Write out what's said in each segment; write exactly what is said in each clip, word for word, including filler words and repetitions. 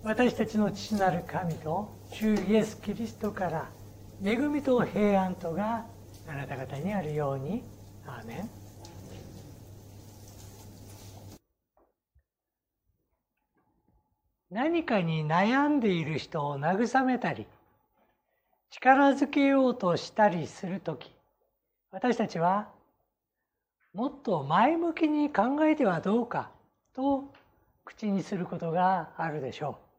私たちの父なる神と主イエス・キリストから恵みと平安とがあなた方にあるように。アーメン。何かに悩んでいる人を慰めたり力づけようとしたりするとき、私たちはもっと前向きに考えてはどうかと口にすることがあるでしょ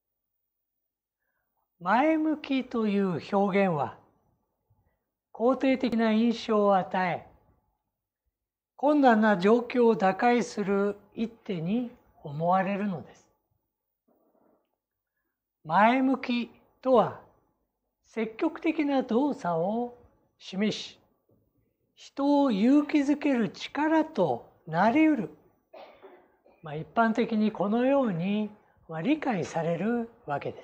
う。前向きという表現は肯定的な印象を与え、困難な状況を打開する一手に思われるのです。前向きとは積極的な動作を示し、人を勇気づける力となりうる。まあ、一般的にこのように理解されるわけです。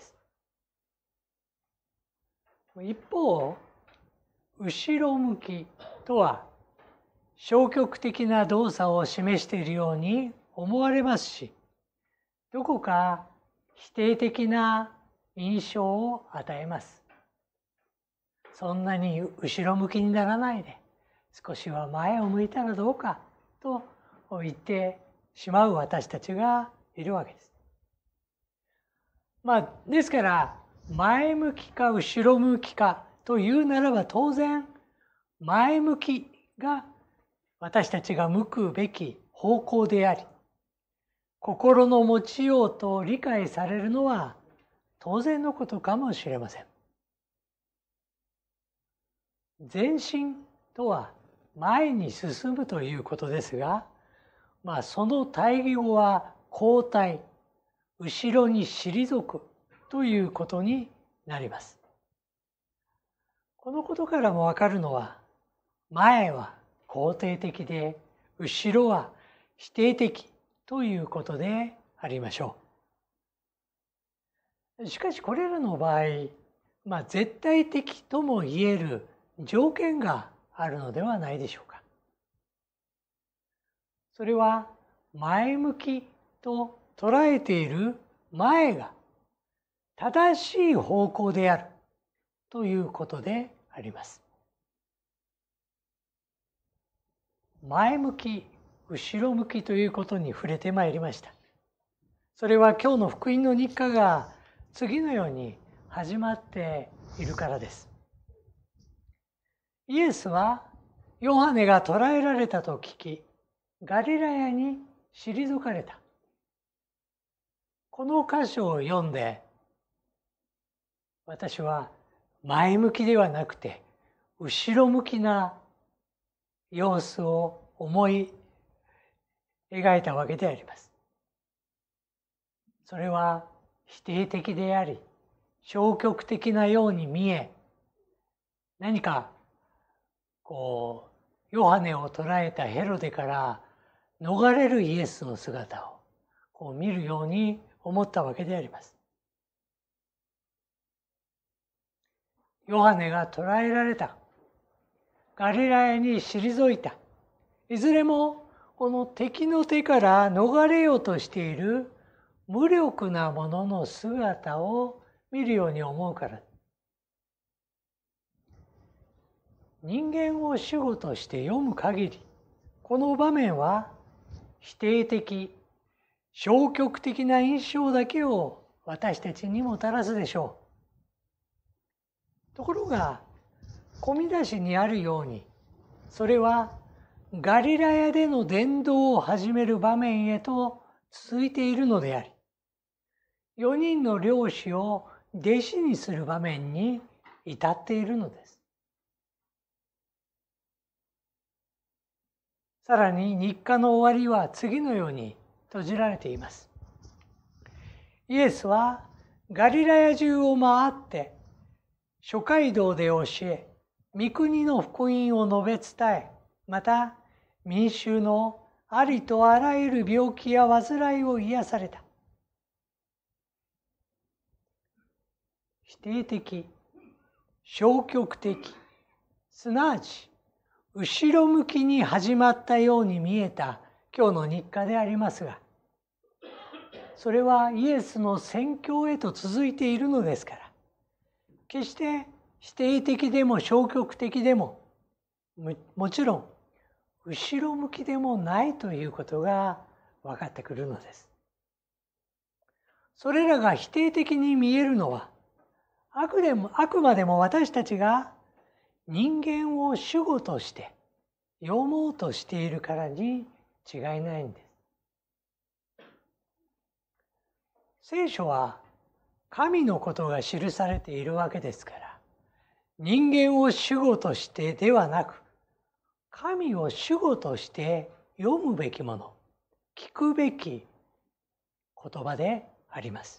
一方、後ろ向きとは消極的な動作を示しているように思われますし、どこか否定的な印象を与えます。そんなに後ろ向きにならないで、少しは前を向いたらどうかと言ってしまう私たちがいるわけです。まあ、ですから前向きか後ろ向きかというならば、当然前向きが私たちが向くべき方向であり、心の持ちようと理解されるのは当然のことかもしれません。前進とは前に進むということですが、まあ、その対義語は後退、後ろに退くということになります。このことからもわかるのは、前は肯定的で後ろは否定的ということでありましょう。しかしこれらの場合、まあ、絶対的とも言える条件があるのではないでしょうか。それは前向きと捉えている前が正しい方向であるということであります。前向き、後ろ向きということに触れてまいりました。それは今日の福音の日課が次のように始まっているからです。イエスはヨハネが捕らえられたと聞き、ガリラヤに退かれた。この箇所を読んで、私は前向きではなくて後ろ向きな様子を思い描いたわけであります。それは否定的であり、消極的なように見え、何かこうヨハネを捕らえたヘロデから逃れるイエスの姿をこう見るように思ったわけであります。ヨハネが捕らえられた。ガリラヤに退いた。いずれもこの敵の手から逃れようとしている無力な者の姿を見るように思うから。人間を主語として読む限り、この場面は否定的、消極的な印象だけを私たちにもたらすでしょう。ところが、込み出しにあるように、それはガリラヤでの伝道を始める場面へと続いているのであり、よにんの漁師を弟子にする場面に至っているのです。さらに日課の終わりは次のように閉じられています。イエスはガリラヤ中を回って諸街道で教え、御国の福音を述べ伝え、また民衆のありとあらゆる病気や患いを癒された。否定的、消極的、すなわち後ろ向きに始まったように見えた今日の日課でありますが、 それはイエスの宣教へと続いているのですから、決して否定的でも消極的でも、もちろん後ろ向きでもないということが分かってくるのです。それらが否定的に見えるのは、あくでも、あくまでも私たちが人間を主語として読もうとしているからに違いないんです。聖書は神のことが記されているわけですから、人間を主語としてではなく、神を主語として読むべきもの、聞くべき言葉であります。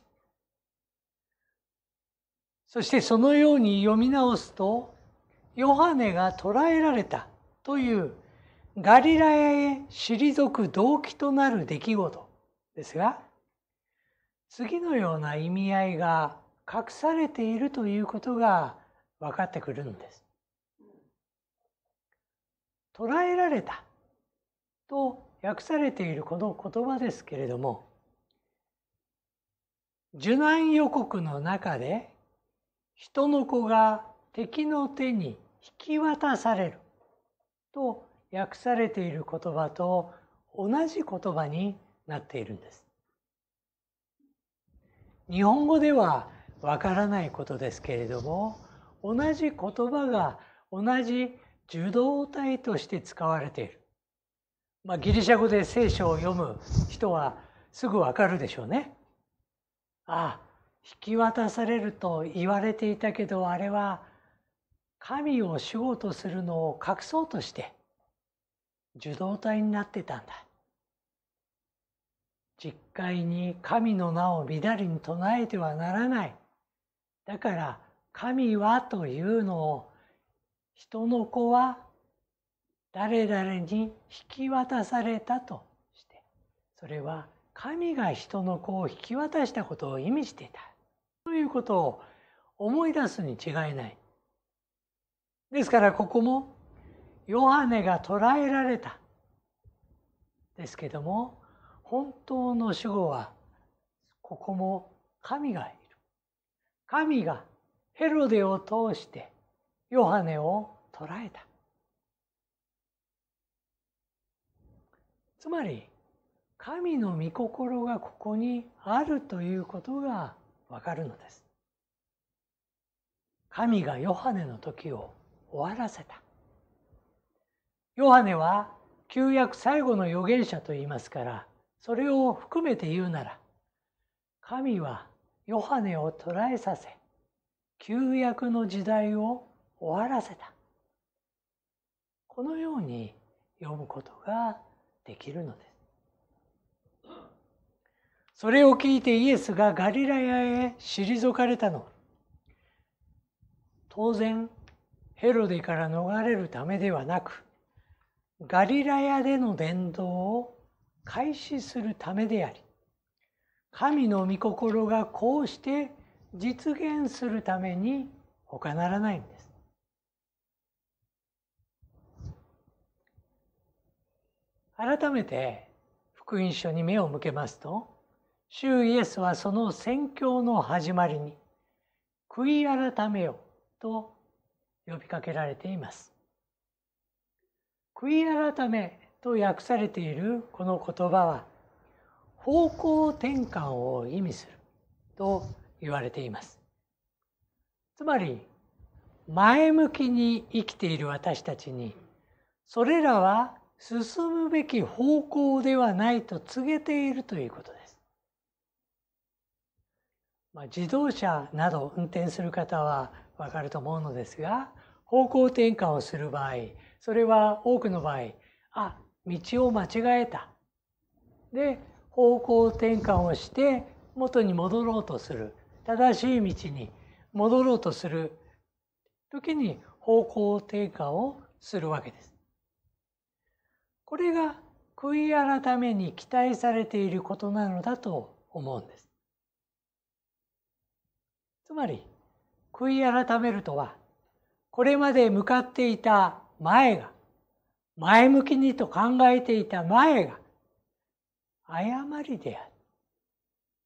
そしてそのように読み直すと、ヨハネが捕らえられたというガリラヤへ退く動機となる出来事ですが、次のような意味合いが隠されているということが分かってくるのです。捕らえられたと訳されているこの言葉ですけれども、受難予告の中で人の子が敵の手に引き渡されると訳されている言葉と同じ言葉になっているんです。日本語ではわからないことですけれども、同じ言葉が同じ受動体として使われている。まあ、ギリシャ語で聖書を読む人はすぐわかるでしょうね。ああ、引き渡されると言われていたけど、あれは神を主語とするのを隠そうとして受動体になってたんだ。実会に神の名をみだりに唱えてはならない。だから神はというのを、人の子は誰々に引き渡されたとして、それは神が人の子を引き渡したことを意味していたということを思い出すに違いない。ですからここもヨハネが捕らえられたですけども、本当の主語はここも神がいる。神がヘロデを通してヨハネを捕らえた。つまり神の御心がここにあるということがわかるのです。神がヨハネの時を終わらせた。ヨハネは旧約最後の預言者と言いますから、それを含めて言うなら、神はヨハネを捕らえさせ、旧約の時代を終わらせた。このように読むことができるのです。それを聞いてイエスがガリラヤへ退かれたのは、当然ヘロデから逃れるためではなく、ガリラヤでの伝道を開始するためであり、神の御心がこうして実現するために他ならないんです。改めて福音書に目を向けますと、主イエスはその宣教の始まりに悔い改めよと呼びかけられています。悔い改めと訳されているこの言葉は方向転換を意味すると言われています。つまり前向きに生きている私たちに、それらは進むべき方向ではないと告げているということです。まあ、自動車など運転する方はわかると思うのですが、方向転換をする場合、それは多くの場合、あ、道を間違えた。で、方向転換をして元に戻ろうとする。正しい道に戻ろうとする時に方向転換をするわけです。これが悔い改めに期待されていることなのだと思うんです。つまり悔い改めるとは、これまで向かっていた前が、前向きにと考えていた前が誤りである。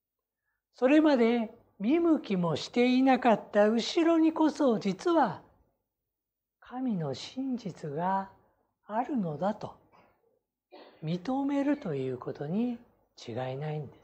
それまで見向きもしていなかった後ろにこそ実は神の真実があるのだと認めるということに違いないんです。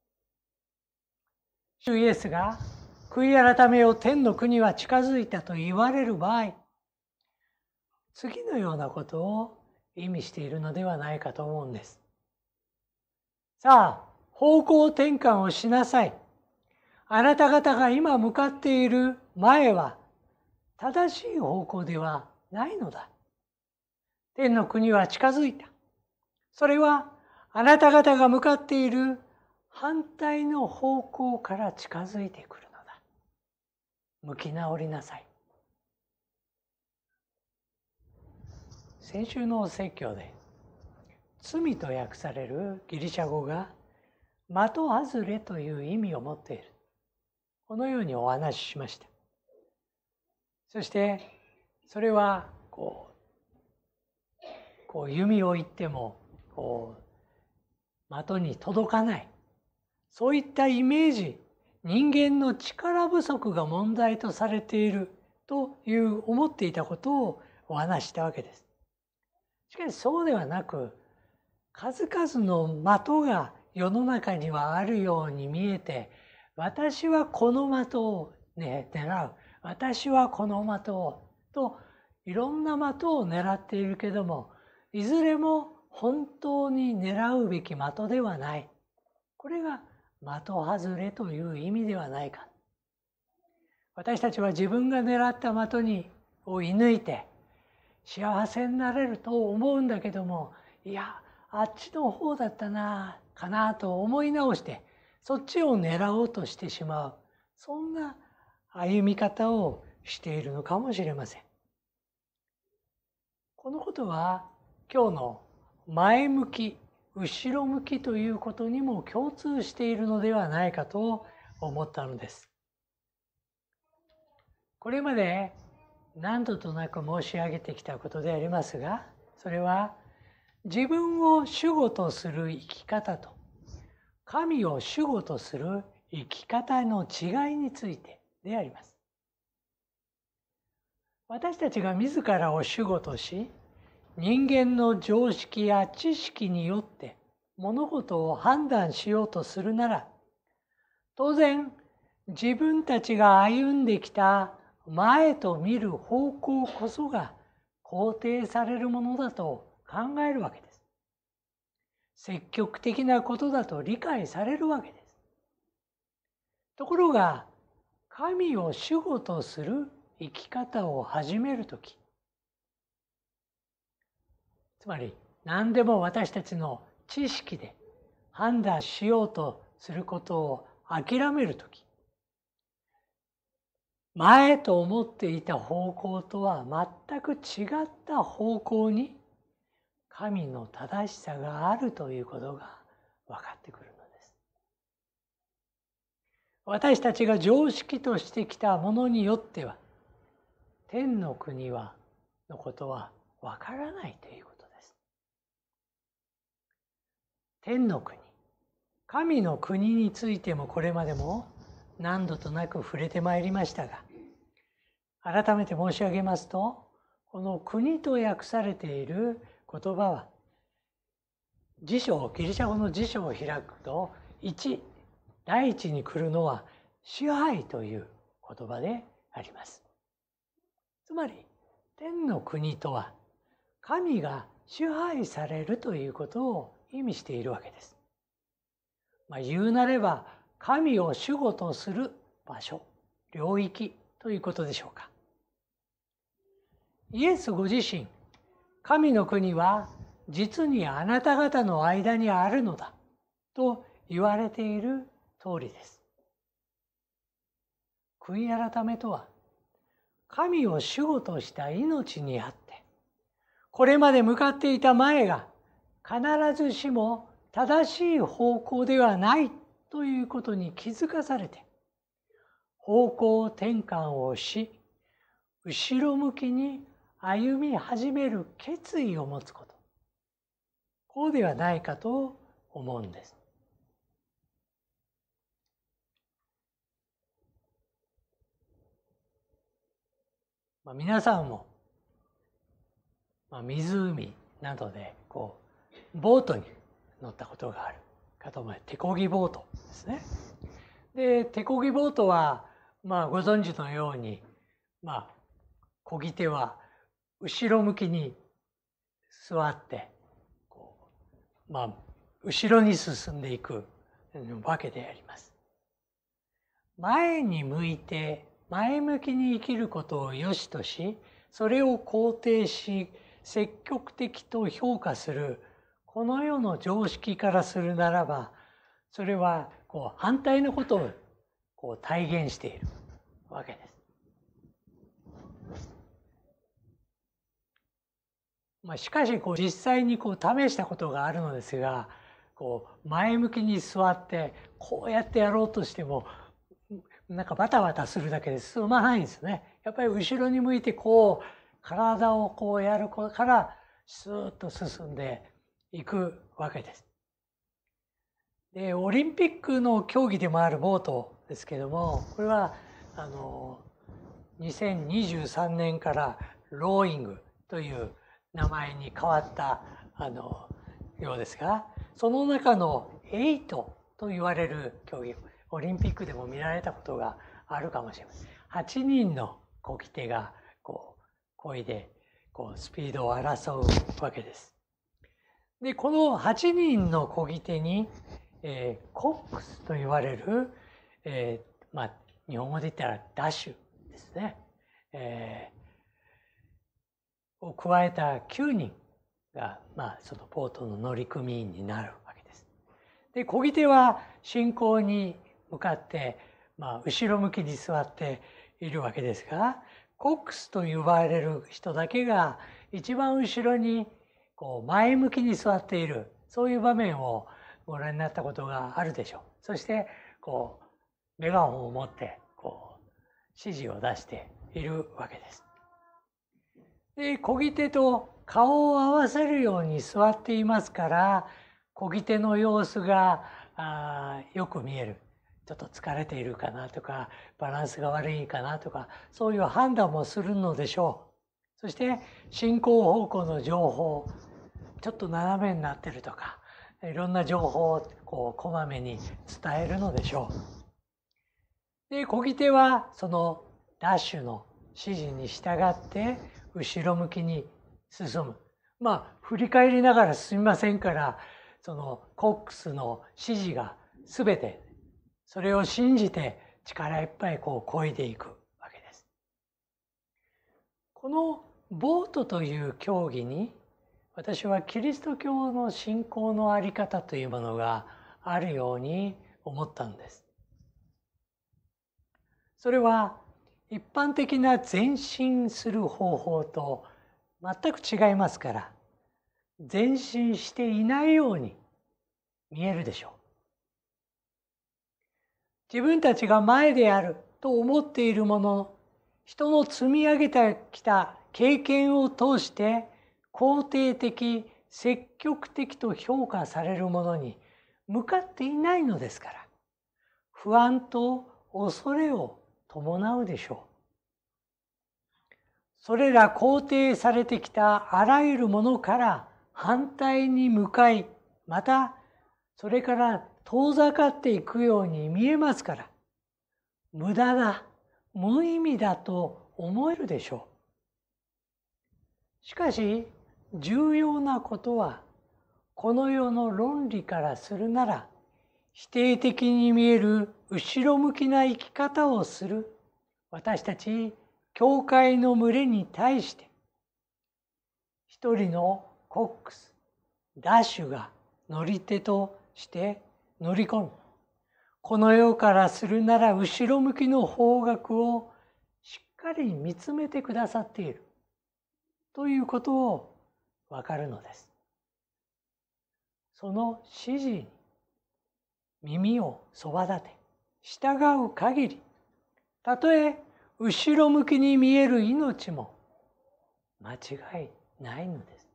主イエスが悔い改めよ天の国は近づいたと言われる場合、次のようなことを意味しているのではないかと思うんです。さあ、方向転換をしなさい。あなた方が今向かっている前は正しい方向ではないのだ。天の国は近づいた。それはあなた方が向かっている反対の方向から近づいてくるのだ。向き直りなさい。先週の説教で罪と訳されるギリシャ語が的外れという意味を持っている。このようにお話ししました。そしてそれはこう、こう弓を射ってもこう的に届かない。そういったイメージ、人間の力不足が問題とされているという思っていたことをお話したわけです。しかしそうではなく、数々の的が世の中にはあるように見えて、私はこの的を、ね、狙う。私はこの的を。と、いろんな的を狙っているけども、いずれも本当に狙うべき的ではない。これが的外れという意味ではないか。私たちは自分が狙った的にを射抜いて幸せになれると思うんだけども、いや、あっちの方だったな、かなと思い直して、そっちを狙おうとしてしまう。そんな歩み方をしているのかもしれません。このことは今日の前向き、後ろ向きということにも共通しているのではないかと思ったのです。これまで何度となく申し上げてきたことでありますが、それは自分を主語とする生き方と神を主語とする生き方の違いについてであります。私たちが自らを主語とし、人間の常識や知識によって物事を判断しようとするなら、当然自分たちが歩んできた前と見る方向こそが肯定されるものだと考えるわけです。積極的なことだと理解されるわけです。ところが、神を主語とする生き方を始めるとき、つまり何でも私たちの知識で判断しようとすることを諦めるとき、前と思っていた方向とは全く違った方向に神の正しさがあるということが分かってくるのです。私たちが常識としてきたものによっては、天の国はのことは分からないということです。天の国、神の国についてもこれまでも何度となく触れてまいりましたが、改めて申し上げますと、この国と訳されている言葉は、辞書、ギリシャ語の辞書を開くと、一、第一に来るのは支配という言葉であります。つまり、天の国とは、神が支配されるということを意味しているわけです。まあ、言うなれば、神を主語とする場所、領域ということでしょうか。イエスご自身、神の国は実にあなた方の間にあるのだと言われている通りです。悔い改めとは、神を主語とした命にあって、これまで向かっていた前が必ずしも正しい方向ではないということに気づかされて、方向転換をし、後ろ向きに歩み始める決意を持つこと。こうではないかと思うんです。 まあ、皆さんも、まあ、湖などでこうボートに乗ったことがあるかと思います。手漕ぎボートですね。で手漕ぎボートは、まあ、ご存知のように、まあ、漕ぎ手は後ろ向きに座ってこう、まあ、後ろに進んでいくわけであります。前に向いて前向きに生きることを良しとし、それを肯定し積極的と評価するこの世の常識からするならば、それはこう反対のことをこう体現しているわけです。まあ、しかしこう実際にこう試したことがあるのですが、こう前向きに座ってこうやってやろうとしてもなんかバタバタするだけで進まないんですね。やっぱり後ろに向いてこう体をこうやるからスーッと進んでいくわけです。でオリンピックの競技でもあるボートですけども、これはあのにせんにじゅうさんねんからローイングという名前に変わったあのようですが、その中のエイトと言われる競技、オリンピックでも見られたことがあるかもしれません。はちにんの漕ぎ手がこう漕いでこうスピードを争うわけです。でこのはちにんの漕ぎ手に、えー、コックスと言われる、えー、まあ日本語で言ったらダッシュですね、えー、を加えたきゅうにんが、まあ、そのボートの乗組員になるわけです。で漕ぎ手は進行に向かって、まあ、後ろ向きに座っているわけですが、コックスと呼ばれる人だけが一番後ろにこう前向きに座っている、そういう場面をご覧になったことがあるでしょう。そしてこうメガホンを持ってこう指示を出しているわけです。で漕ぎ手と顔を合わせるように座っていますから、漕ぎ手の様子があよく見える。ちょっと疲れているかなとか、バランスが悪いかなとか、そういう判断もするのでしょう。そして進行方向の情報、ちょっと斜めになってるとか、いろんな情報をこうこまめに伝えるのでしょう。で漕ぎ手はそのダッシュの指示に従って後ろ向きに進む。まあ振り返りながら進みませんから、そのコックスの指示が全て、それを信じて力いっぱいこう漕いでいくわけです。このボートという競技に、私はキリスト教の信仰のあり方というものがあるように思ったんです。それは一般的な前進する方法と全く違いますから、前進していないように見えるでしょう。自分たちが前であると思っているもの、人の積み上げてきた経験を通して肯定的、積極的と評価されるものに向かっていないのですから、不安と恐れを伴うでしょう。それら肯定されてきたあらゆるものから反対に向かい、またそれから遠ざかっていくように見えますから、無駄だ、無意味だと思えるでしょう。しかし重要なことは、この世の論理からするなら否定的に見える後ろ向きな生き方をする私たち教会の群れに対して、一人のコックス、ダッシュが乗り手として乗り込む。この世からするなら後ろ向きの方角をしっかり見つめてくださっているということをわかるのです。その指示に耳をそば立て従う限り、たとえ後ろ向きに見える命も間違いないのです。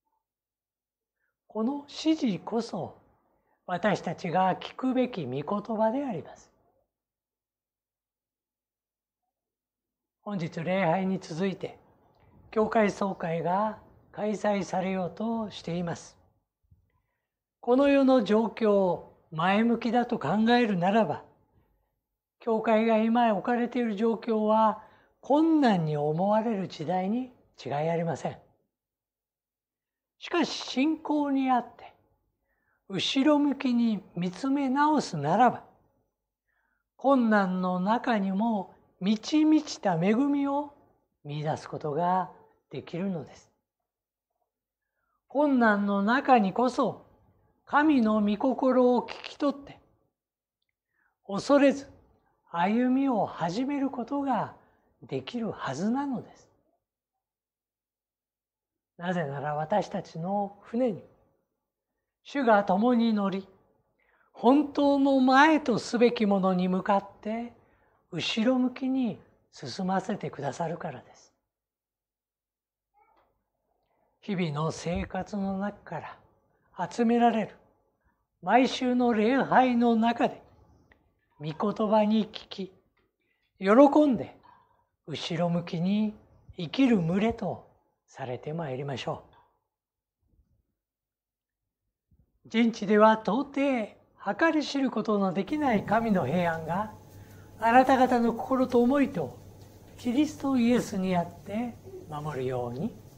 この指示こそ私たちが聞くべき御言葉であります。 本日礼拝に続いて教会総会が開催されようとしています。この世の状況を前向きだと考えるならば、教会が今置かれている状況は困難に思われる時代に違いありません。しかし信仰にあって後ろ向きに見つめ直すならば、困難の中にも満ち満ちた恵みを見出すことができるのです。困難の中にこそ神の御心を聞き取って、恐れず歩みを始めることができるはずなのです。なぜなら私たちの船に主が共に乗り、本当の前とすべきものに向かって後ろ向きに進ませてくださるからです。日々の生活の中から集められる毎週の礼拝の中で御言葉に聞き、喜んで後ろ向きに生きる群れとされてまいりましょう。人知では到底計り知ることのできない神の平安があなた方の心と思いとキリストイエスにあって守るように。